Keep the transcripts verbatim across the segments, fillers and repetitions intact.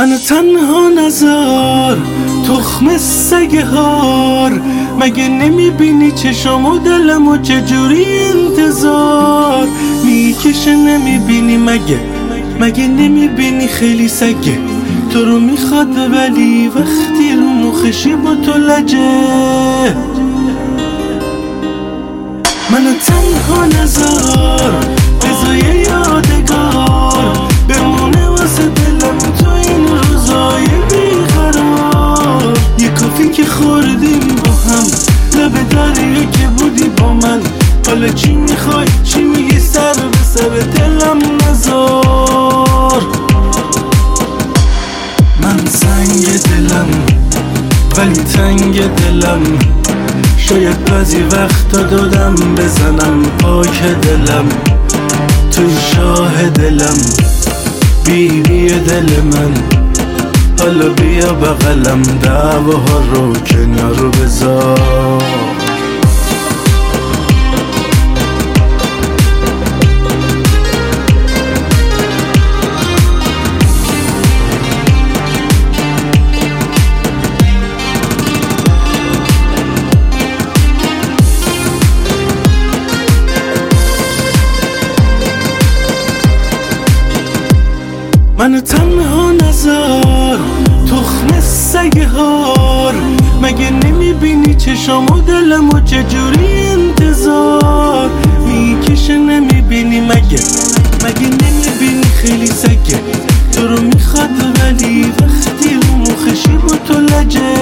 منو تنها نذار تخم سگه هار، مگه نمیبینی چشم و دلمو چجوری انتظار میکشه؟ نمیبینی مگه مگه نمیبینی خیلی سگه تو رو میخواد، ولی وقتی رو مخشی با تو لجه. منو تنها نذار بذار یه یادگار بمونه واسه دلم تو این روزای بیقرار. یه کافی که خوردیم با هم لب دریا که بودی با من، حالا چی میخوای چی میگی سر به سر دلم نذار. من سنگ دلم ولی تنگ دلم، شاید بعضی وقتا دادم بزنم پاک دلم. توی شاه دلم بیبی دل من، حالا بیا بغلم دعواها رو کنار بذار. منو تنها نذار تخم سگه هار، مگه نمیبینی چشم و دلمو چجوری انتظار میکشه؟ نمیبینی مگه مگه نمیبینی خیلی سگه تو رو میخواد، ولی وقتی رو مخشی با تو لجه.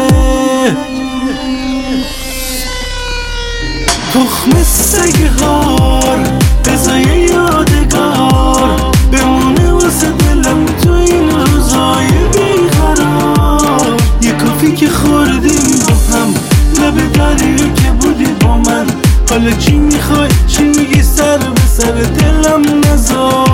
تخم سگه هار بذار یه یادگار بمونه واسه دلم تو این روزای بیقرار. یه کافی که خوردیم با هم لب دریا که بودی با من، حالا چی میخوای چی میگی سر به سر دلم نذار.